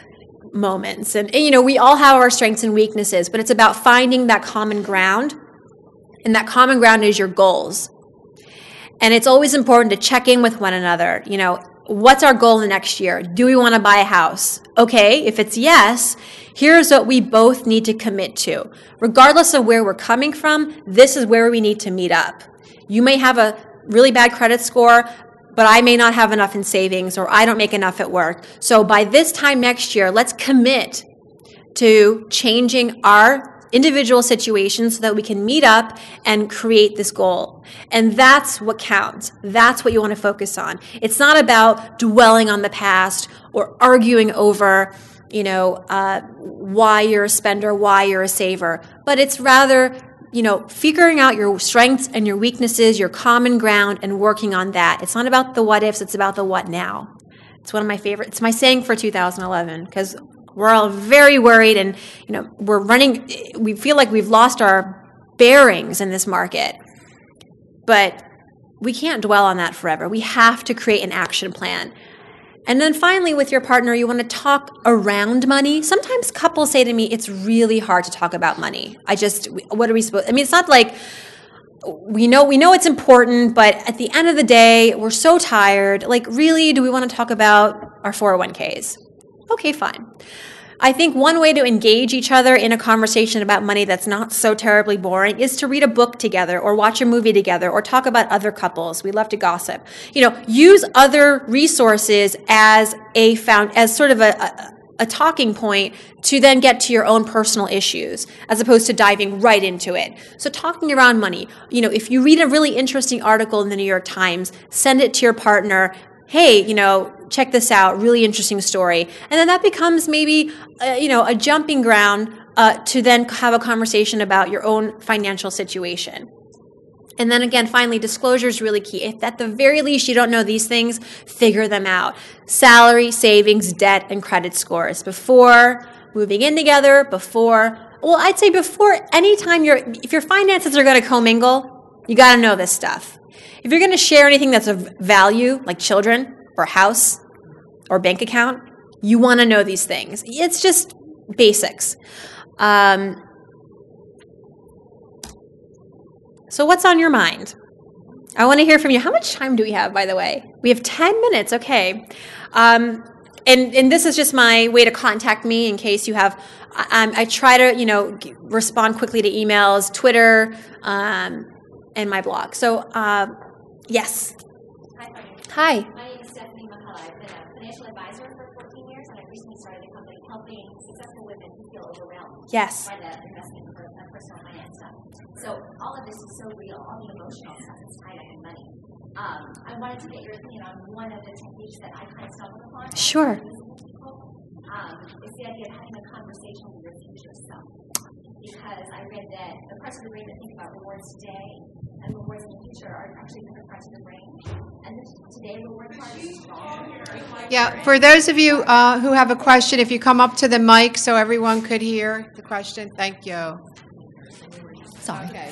moments. And, and, you know, we all have our strengths and weaknesses, but it's about finding that common ground. And that common ground is your goals. And it's always important to check in with one another. You know, what's our goal the next year? Do we want to buy a house? Okay, if it's yes, here's what we both need to commit to. Regardless of where we're coming from, this is where we need to meet up. You may have a really bad credit score, but I may not have enough in savings, or I don't make enough at work. So by this time next year, let's commit to changing our individual situations so that we can meet up and create this goal. And that's what counts. That's what you want to focus on. It's not about dwelling on the past or arguing over, you know, uh, why you're a spender, why you're a saver, but it's rather you know, figuring out your strengths and your weaknesses, your common ground, and working on that. It's not about the what ifs, it's about the what now. It's one of my favorite, it's my saying for two thousand eleven, because we're all very worried and, you know, we're running, we feel like we've lost our bearings in this market. But we can't dwell on that forever. We have to create an action plan. And then finally, with your partner, you want to talk around money. Sometimes couples say to me, it's really hard to talk about money. I just, what are we supposed, I mean, it's not like, we know we know it's important, but at the end of the day, we're so tired. Like, really, do we want to talk about our four oh one k's? Okay, fine. I think one way to engage each other in a conversation about money that's not so terribly boring is to read a book together or watch a movie together or talk about other couples. We love to gossip. You know, use other resources as a found as sort of a, a, a talking point to then get to your own personal issues as opposed to diving right into it. So talking around money, you know, if you read a really interesting article in the New York Times, send it to your partner. Hey, you know, check this out, really interesting story. And then that becomes maybe, uh, you know, a jumping ground uh, to then have a conversation about your own financial situation. And then again, finally, disclosure is really key. If at the very least you don't know these things, figure them out. Salary, savings, debt, and credit scores before moving in together, before, well, I'd say before any time your if your finances are going to commingle, you got to know this stuff. If you're going to share anything that's of value, like children or house or bank account, you want to know these things. It's just basics. Um, so what's on your mind? I want to hear from you. How much time do we have, by the way? We have ten minutes. Okay. Um, and, and this is just my way to contact me in case you have, I, I try to, you know, respond quickly to emails, Twitter, um, and my blog. So, uh, yes. Hi. Hi. My name is Stephanie McCullough. I've been a financial advisor for fourteen years, and I recently started a company helping successful women who feel overwhelmed Yes. by the investment and personal finance stuff. So all of this is so real, all the emotional stuff that's tied up in money. Um, I wanted to get your opinion on one of the techniques that I kind of stumbled upon. Sure. Um, it's the idea of having a conversation with your future self. Because I read that the parts of the brain that think about rewards today and rewards in the future are actually different parts of the brain. And this, today, reward part is stronger. Yeah, for those of you uh, who have a question, if you come up to the mic so everyone could hear the question. Thank you. Sorry. Okay.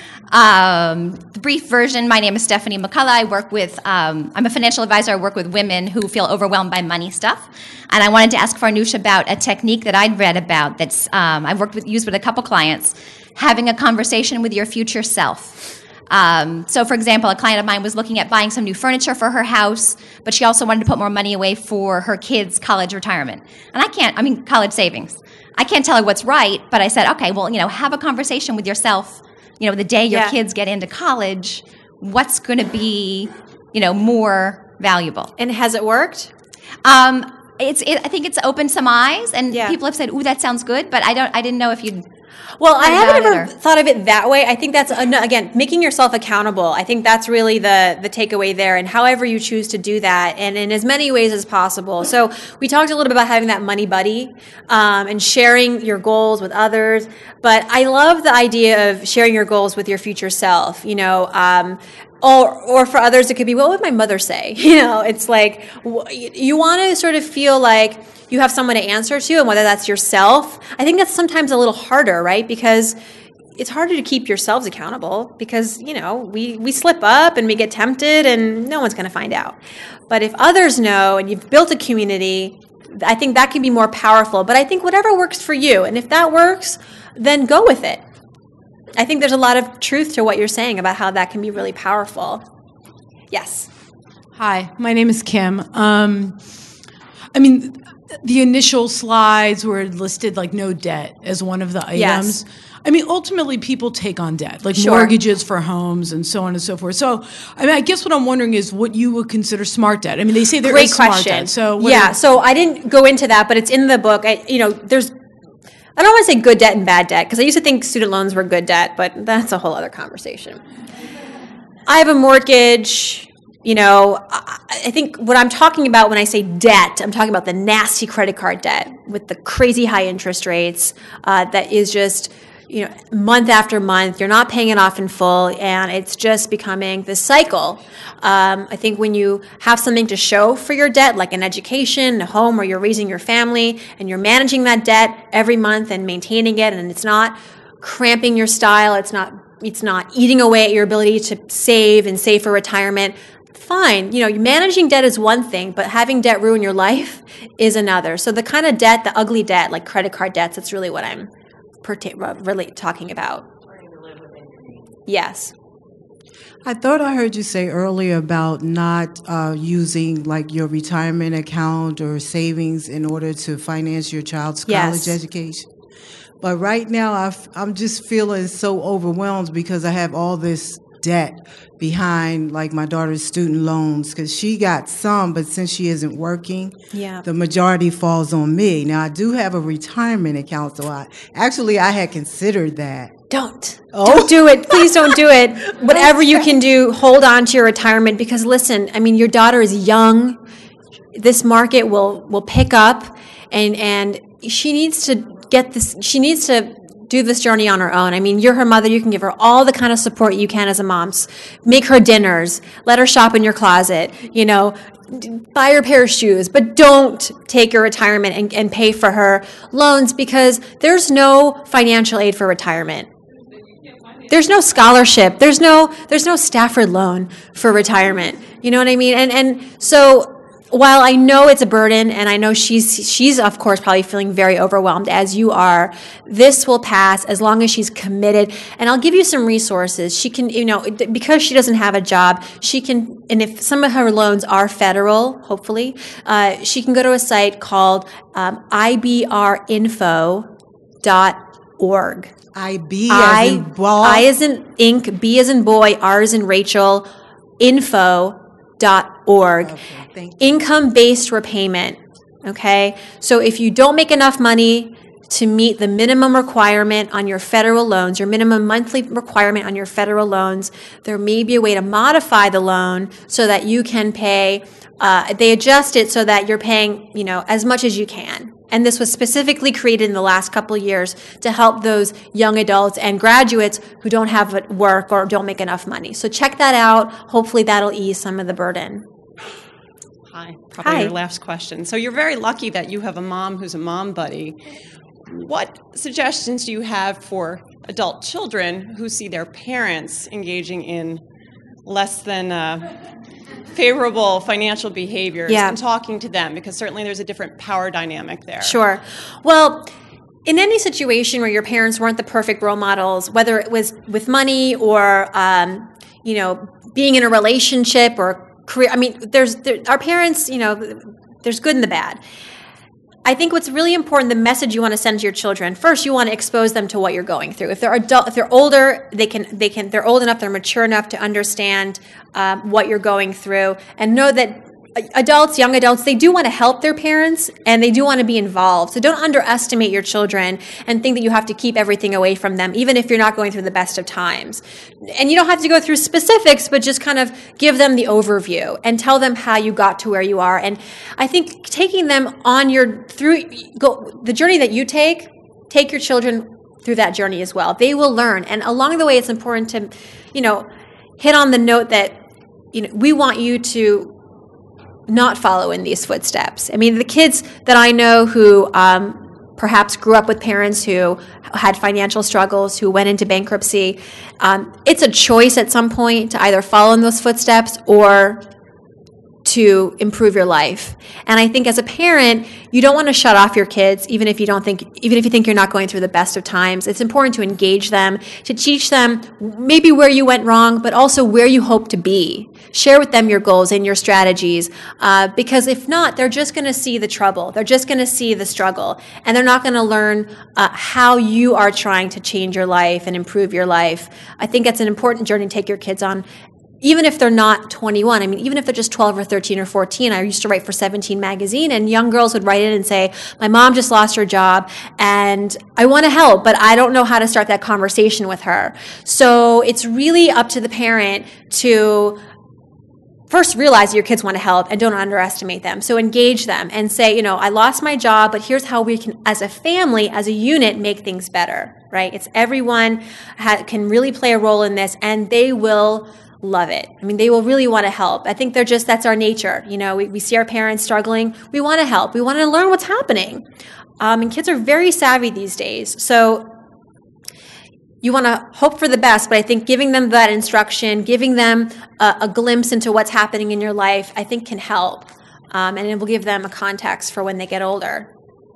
Um, the brief version, my name is Stephanie McCullough. I work with, um, I'm a financial advisor. I work with women who feel overwhelmed by money stuff. And I wanted to ask Farnoosh about a technique that I'd read about that's, um, I've worked with, used with a couple clients, having a conversation with your future self. Um, so, for example, a client of mine was looking at buying some new furniture for her house, but she also wanted to put more money away for her kids' college retirement. And I can't, I mean, college savings. I can't tell her what's right, but I said, okay, well, you know, have a conversation with yourself. You know, the day your Yeah. kids get into college, what's going to be, you know, more valuable? And has it worked? Um, it's, it, I think it's opened some eyes, and Yeah. people have said, "Ooh, that sounds good," but I don't, I didn't know if you'd. Well, I Thought haven't about it, ever or- thought of it that way. I think that's, uh, no, again, making yourself accountable. I think that's really the the takeaway there, and however you choose to do that, and in as many ways as possible. So we talked a little bit about having that money buddy um, and sharing your goals with others, but I love the idea of sharing your goals with your future self, you know, um, or, or for others, it could be, what would my mother say? You know, it's like, w- you want to sort of feel like you have someone to answer to, and whether that's yourself. I think that's sometimes a little harder, right? Because it's harder to keep yourselves accountable because, you know, we, we slip up and we get tempted and no one's going to find out. But if others know and you've built a community, I think that can be more powerful. But I think whatever works for you, and if that works, then go with it. I think there's a lot of truth to what you're saying about how that can be really powerful. Yes. Hi, my name is Kim. Um, I mean, the initial slides were listed like no debt as one of the items. Yes. I mean, ultimately, people take on debt, like Sure. mortgages for homes and so on and so forth. So, I mean, I guess what I'm wondering is what you would consider smart debt. I mean, they say there Great is smart question. debt. So, what yeah, are- so I didn't go into that, but it's in the book. I, you know, there's, I don't want to say good debt and bad debt because I used to think student loans were good debt, but that's a whole other conversation. I have a mortgage. You know, I, I think what I'm talking about when I say debt, I'm talking about the nasty credit card debt with the crazy high interest rates uh, that is just you know, month after month. You're not paying it off in full, and it's just becoming this cycle. Um, I think when you have something to show for your debt, like an education, a home where you're raising your family, and you're managing that debt every month and maintaining it, and it's not cramping your style, it's not it's not eating away at your ability to save and save for retirement, fine. You know, managing debt is one thing, but having debt ruin your life is another. So the kind of debt, the ugly debt, like credit card debts, that's really what I'm perta- really talking about. Yes. I thought I heard you say earlier about not uh, using like your retirement account or savings in order to finance your child's college Yes. education. But right now, I've, I'm just feeling so overwhelmed because I have all this debt behind like my daughter's student loans, because she got some, but since she isn't working, Yeah. the majority falls on me. Now, I do have a retirement account, so I actually I had considered that. Don't. Oh. Don't do it. Please don't do it. Whatever you can do, hold on to your retirement, because listen, I mean, your daughter is young. This market will will pick up, and and she needs to get this, she needs to do this journey on her own. I mean, you're her mother. You can give her all the kind of support you can as a mom. Make her dinners. Let her shop in your closet. You know, buy her a pair of shoes. But don't take your retirement and, and pay for her loans, because there's no financial aid for retirement. There's no scholarship. There's no there's no Stafford loan for retirement. You know what I mean? And and so while I know it's a burden, and I know she's she's of course probably feeling very overwhelmed as you are, this will pass as long as she's committed. And I'll give you some resources. She can, you know, because she doesn't have a job, she can, and if some of her loans are federal, hopefully, uh, she can go to a site called um, I B R info dot org. I B I, as in ball. I as in ink, B as in boy, R as in Rachel, info dot org. Okay, thank you. Income-based repayment, okay? So if you don't make enough money to meet the minimum requirement on your federal loans, your minimum monthly requirement on your federal loans, there may be a way to modify the loan so that you can pay, uh, they adjust it so that you're paying, you know, as much as you can. And this was specifically created in the last couple of years to help those young adults and graduates who don't have work or don't make enough money. So check that out. Hopefully that'll ease some of the burden. Hi, probably Hi. your last question. So you're very lucky that you have a mom who's a mom buddy. What suggestions do you have for adult children who see their parents engaging in less than uh, favorable financial behaviors, Yeah. and talking to them? Because certainly there's a different power dynamic there. Sure. Well, in any situation where your parents weren't the perfect role models, whether it was with money or, um, you know, being in a relationship or career, I mean, there's there, our parents, you know, there's good and the bad. I think what's really important, the message you want to send to your children, first you want to expose them to what you're going through. If they're adult, if they're older, they can they can they're old enough, they're mature enough to understand um, what you're going through, and know that adults, young adults, they do want to help their parents and they do want to be involved. So don't underestimate your children and think that you have to keep everything away from them, even if you're not going through the best of times. And you don't have to go through specifics, but just kind of give them the overview and tell them how you got to where you are. And I think taking them on your, through, go, the journey that you take, take your children through that journey as well. They will learn. And along the way, it's important to, you know, hit on the note that, you know, we want you to not follow in these footsteps. I mean, the kids that I know who um, perhaps grew up with parents who had financial struggles, who went into bankruptcy, um, it's a choice at some point to either follow in those footsteps or to improve your life. And I think as a parent, you don't want to shut off your kids, even if you don't think, even if you think you're not going through the best of times. It's important to engage them, to teach them maybe where you went wrong, but also where you hope to be. Share with them your goals and your strategies, uh, because if not, they're just going to see the trouble. They're just going to see the struggle, and they're not going to learn uh, how you are trying to change your life and improve your life. I think it's an important journey to take your kids on. Even if they're not twenty-one, I mean, even if they're just twelve or thirteen or fourteen, I used to write for seventeen magazine, and young girls would write in and say, my mom just lost her job, and I want to help, but I don't know how to start that conversation with her. So it's really up to the parent to first realize your kids want to help and don't underestimate them. So engage them and say, you know, I lost my job, but here's how we can, as a family, as a unit, make things better, right? It's everyone ha- can really play a role in this, and they will love it. I mean, they will really want to help. I think they're just, that's our nature. You know, we, we see our parents struggling. We want to help. We want to learn what's happening. Um, and kids are very savvy these days. So you want to hope for the best, but I think giving them that instruction, giving them a, a glimpse into what's happening in your life, I think can help. Um, and it will give them a context for when they get older.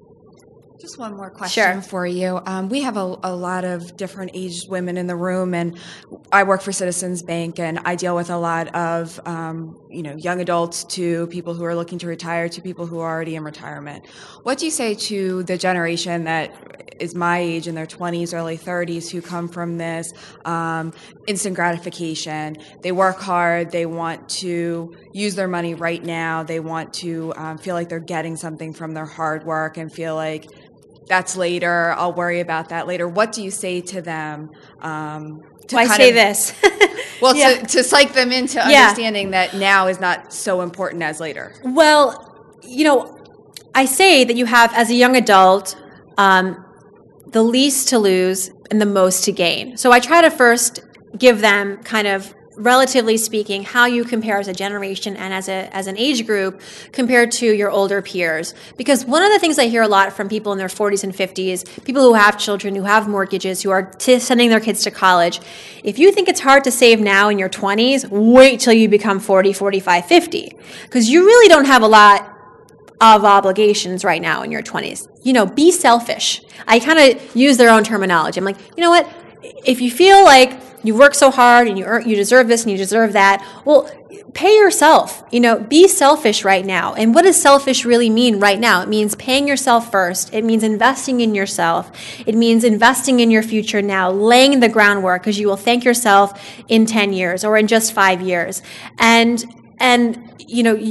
Just one more question Sure. for you. Um, we have a, a lot of different aged women in the room, and I work for Citizens Bank, and I deal with a lot of um, you know young adults to people who are looking to retire to people who are already in retirement. What do you say to the generation that is my age, in their twenties, early thirties, who come from this um, instant gratification? They work hard. They want to use their money right now. They want to um, feel like they're getting something from their hard work and feel like that's later, I'll worry about that later. What do you say to them? Um, to Well, I kind say of, this. Well, Yeah. to, to psych them into Yeah. understanding that now is not so important as later. Well, you know, I say that you have, as a young adult, um, the least to lose and the most to gain. So I try to first give them kind of, relatively speaking, how you compare as a generation and as a as an age group compared to your older peers. Because one of the things I hear a lot from people in their forties and fifties, people who have children, who have mortgages, who are t- sending their kids to college, if you think it's hard to save now in your twenties, wait till you become forty, forty-five, fifty. Because you really don't have a lot of obligations right now in your twenties. You know, be selfish. I kind of use their own terminology. I'm like, you know what? If you feel like you work so hard and you earn, you deserve this and you deserve that, well, pay yourself. You know, be selfish right now. And what does selfish really mean right now? It means paying yourself first. It means investing in yourself. It means investing in your future now, laying the groundwork, because you will thank yourself in ten years or in just five years. And and you know.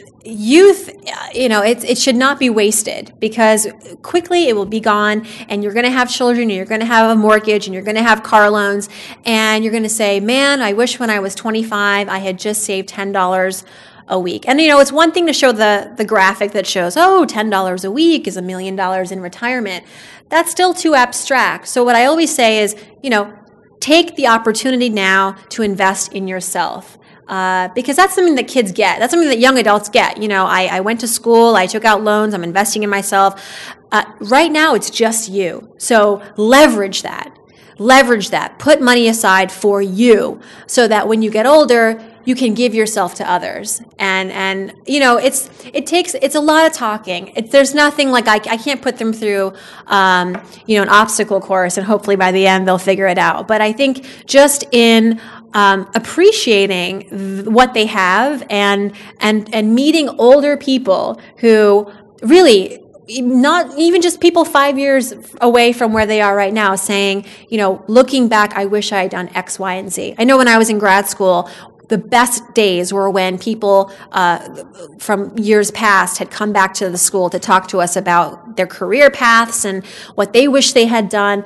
Youth, you know, it, it should not be wasted, because quickly it will be gone, and you're going to have children, and you're going to have a mortgage, and you're going to have car loans, and you're going to say, man, I wish when I was twenty-five I had just saved ten dollars a week. And, you know, it's one thing to show the, the graphic that shows, oh, ten dollars a week is a million dollars in retirement. That's still too abstract. So what I always say is, you know, take the opportunity now to invest in yourself. Uh, because that's something that kids get. That's something that young adults get. You know, I, I went to school, I took out loans, I'm investing in myself. Uh, right now, it's just you. So leverage that. Leverage that. Put money aside for you, so that when you get older, you can give yourself to others. And, and you know, it's it takes, it's a lot of talking. It, there's nothing like, I, I can't put them through, um, you know, an obstacle course, and hopefully by the end they'll figure it out. But I think just in Um, appreciating th- what they have, and and and meeting older people who really, not even just people five years away from where they are right now, saying, you know, looking back, I wish I had done X, Y, and Z. I know when I was in grad school, the best days were when people uh, from years past had come back to the school to talk to us about their career paths and what they wish they had done.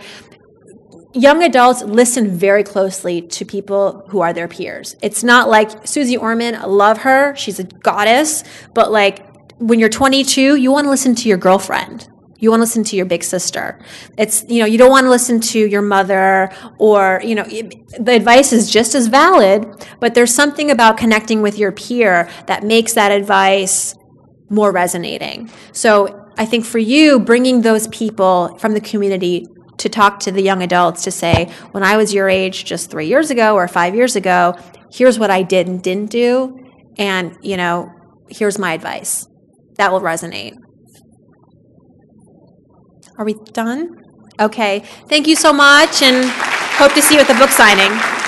Young adults listen very closely to people who are their peers. It's not like Susie Orman, I love her, she's a goddess, but like when you're twenty-two, you want to listen to your girlfriend. You want to listen to your big sister. It's, you know, you don't want to listen to your mother, or, you know, it, the advice is just as valid, but there's something about connecting with your peer that makes that advice more resonating. So I think for you, bringing those people from the community to talk to the young adults, to say, when I was your age just three years ago or five years ago, here's what I did and didn't do, and, you know, here's my advice. That will resonate. Are we done? Okay. Thank you so much, and hope to see you at the book signing.